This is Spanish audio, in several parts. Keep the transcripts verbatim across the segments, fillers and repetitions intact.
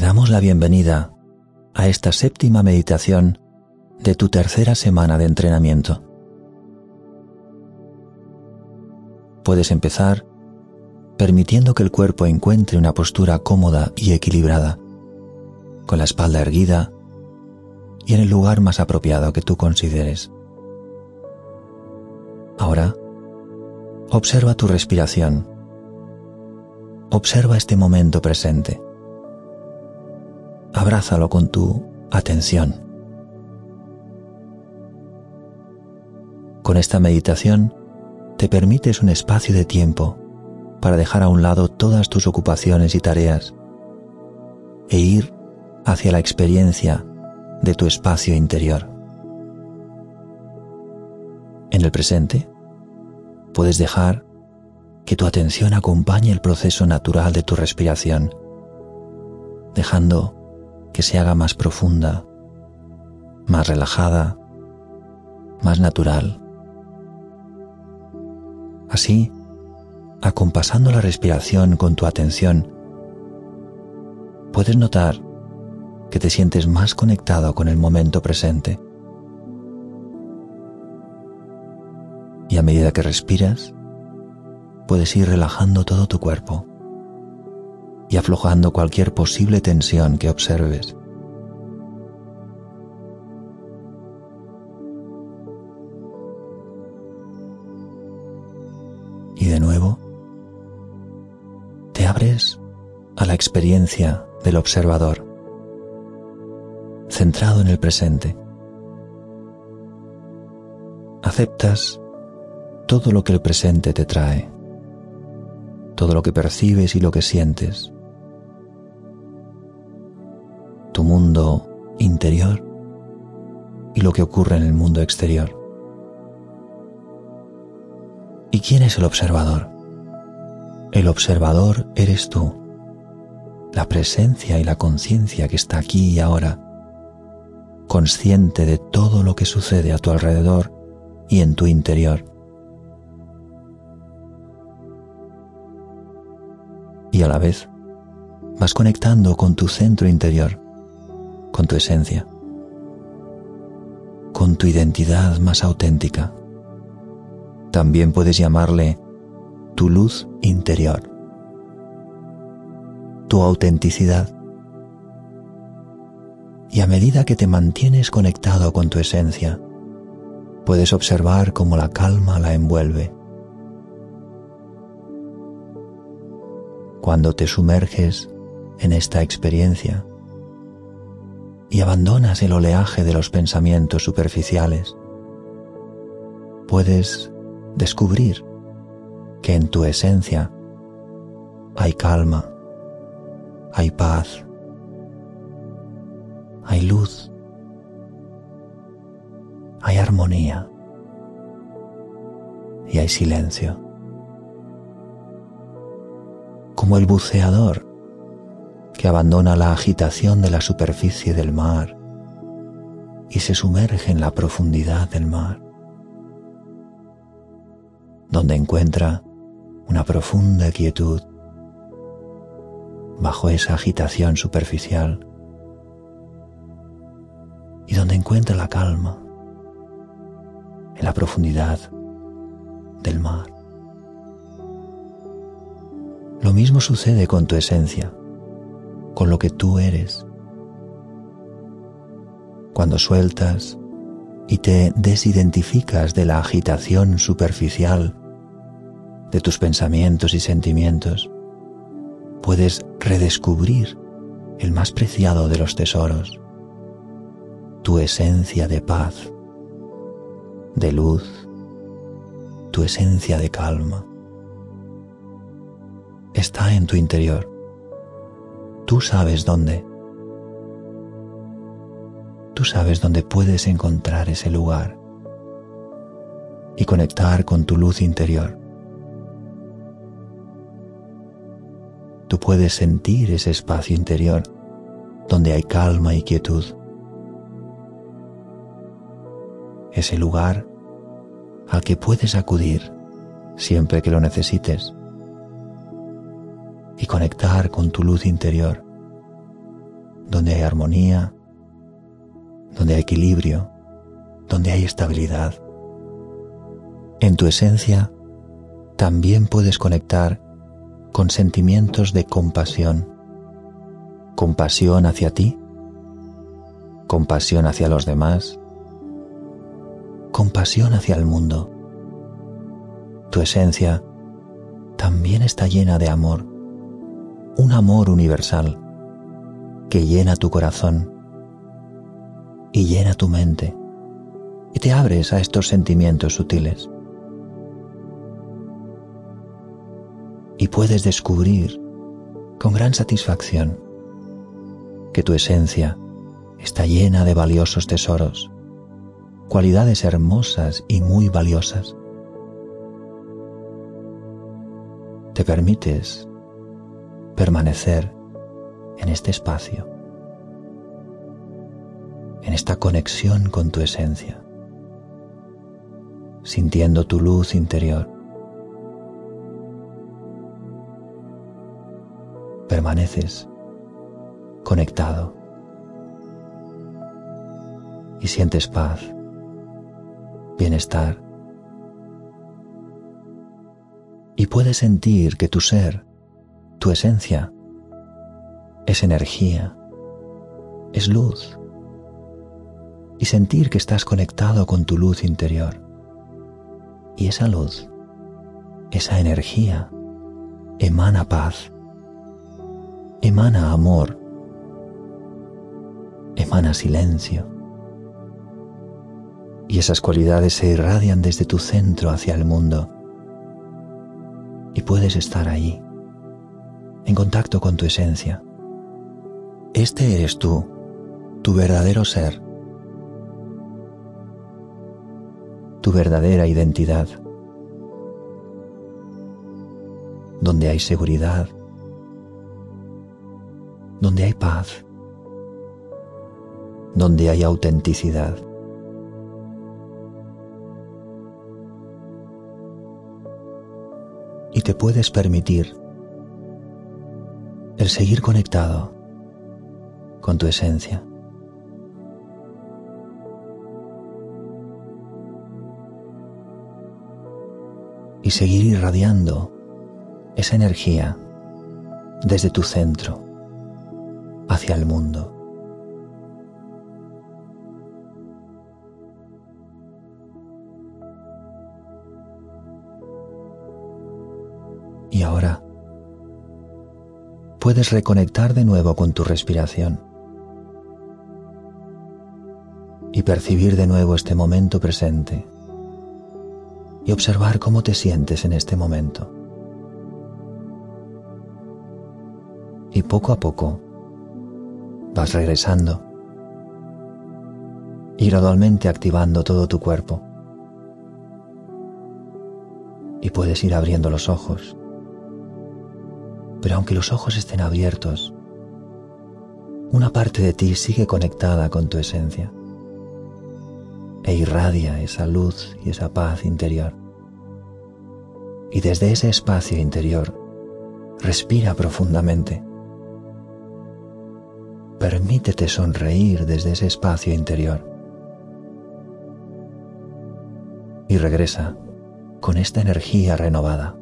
damos la bienvenida a esta séptima meditación de tu tercera semana de entrenamiento. Puedes empezar permitiendo que el cuerpo encuentre una postura cómoda y equilibrada, con la espalda erguida y en el lugar más apropiado que tú consideres. Ahora, observa tu respiración. Observa este momento presente. Abrázalo con tu atención. Con esta meditación te permites un espacio de tiempo para dejar a un lado todas tus ocupaciones y tareas e ir hacia la experiencia de tu espacio interior. En el presente, puedes dejar que tu atención acompañe el proceso natural de tu respiración, dejando que se haga más profunda, más relajada, más natural. Así, acompasando la respiración con tu atención, puedes notar que te sientes más conectado con el momento presente. Y a medida que respiras, puedes ir relajando todo tu cuerpo y aflojando cualquier posible tensión que observes. Y de nuevo, te abres a la experiencia del observador, centrado en el presente. Aceptas todo lo que el presente te trae, todo lo que percibes y lo que sientes, tu mundo interior y lo que ocurre en el mundo exterior. ¿Y quién es el observador? El observador eres tú, la presencia y la conciencia que está aquí y ahora, consciente de todo lo que sucede a tu alrededor y en tu interior. Y a la vez vas conectando con tu centro interior, con tu esencia, con tu identidad más auténtica. También puedes llamarle tu luz interior, tu autenticidad. Y a medida que te mantienes conectado con tu esencia, puedes observar cómo la calma la envuelve. Cuando te sumerges en esta experiencia y abandonas el oleaje de los pensamientos superficiales, puedes descubrir que en tu esencia hay calma, hay paz, hay luz, hay armonía y hay silencio. Como el buceador que abandona la agitación de la superficie del mar y se sumerge en la profundidad del mar, donde encuentra una profunda quietud bajo esa agitación superficial y donde encuentra la calma en la profundidad del mar. Lo mismo sucede con tu esencia, con lo que tú eres. Cuando sueltas y te desidentificas de la agitación superficial de tus pensamientos y sentimientos, puedes redescubrir el más preciado de los tesoros, tu esencia de paz, de luz, tu esencia de calma. Está en tu interior. Tú sabes dónde. Tú sabes dónde puedes encontrar ese lugar y conectar con tu luz interior. Tú puedes sentir ese espacio interior donde hay calma y quietud. Ese lugar al que puedes acudir siempre que lo necesites y conectar con tu luz interior donde hay armonía, donde hay equilibrio, donde hay estabilidad. En tu esencia también puedes conectar con sentimientos de compasión, compasión hacia ti, compasión hacia los demás, compasión hacia el mundo. Tu esencia también está llena de amor, un amor universal que llena tu corazón y llena tu mente y te abres a estos sentimientos sutiles. Y puedes descubrir con gran satisfacción que tu esencia está llena de valiosos tesoros, cualidades hermosas y muy valiosas. Te permites permanecer en este espacio, en esta conexión con tu esencia, sintiendo tu luz interior. Permaneces conectado y sientes paz, bienestar, y puedes sentir que tu ser, tu esencia, es energía, es luz, y sentir que estás conectado con tu luz interior. Y esa luz, esa energía, emana paz, emana amor, emana silencio. Y esas cualidades se irradian desde tu centro hacia el mundo. Y puedes estar allí, en contacto con tu esencia. Este eres tú, tu verdadero ser, tu verdadera identidad, donde hay seguridad, donde hay paz, donde hay autenticidad. Y te puedes permitir el seguir conectado con tu esencia. Y seguir irradiando esa energía desde tu centro hacia el mundo. Y ahora puedes reconectar de nuevo con tu respiración y percibir de nuevo este momento presente y observar cómo te sientes en este momento. Y poco a poco vas regresando y gradualmente activando todo tu cuerpo. Y puedes ir abriendo los ojos. Pero aunque los ojos estén abiertos, una parte de ti sigue conectada con tu esencia e irradia esa luz y esa paz interior. Y desde ese espacio interior, respira profundamente. Permítete sonreír desde ese espacio interior. Y regresa con esta energía renovada.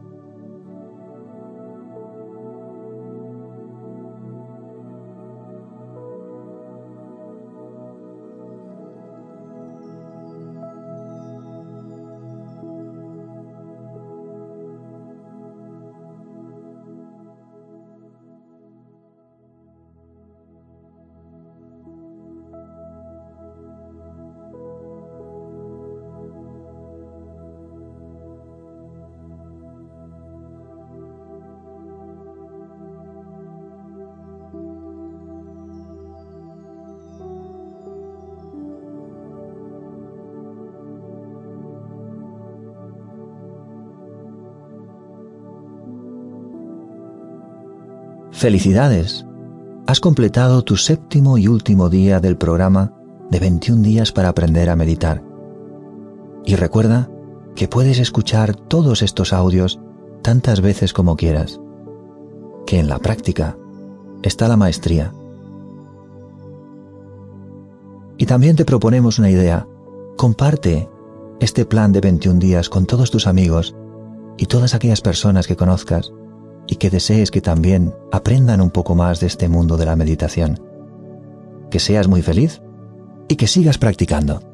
¡Felicidades! Has completado tu séptimo y último día del programa de veintiún días para aprender a meditar. Y recuerda que puedes escuchar todos estos audios tantas veces como quieras, que en la práctica está la maestría Y también te proponemos una idea. Comparte este plan de veintiún días con todos tus amigos y todas aquellas personas que conozcas y que desees que también aprendan un poco más de este mundo de la meditación. Que seas muy feliz y que sigas practicando.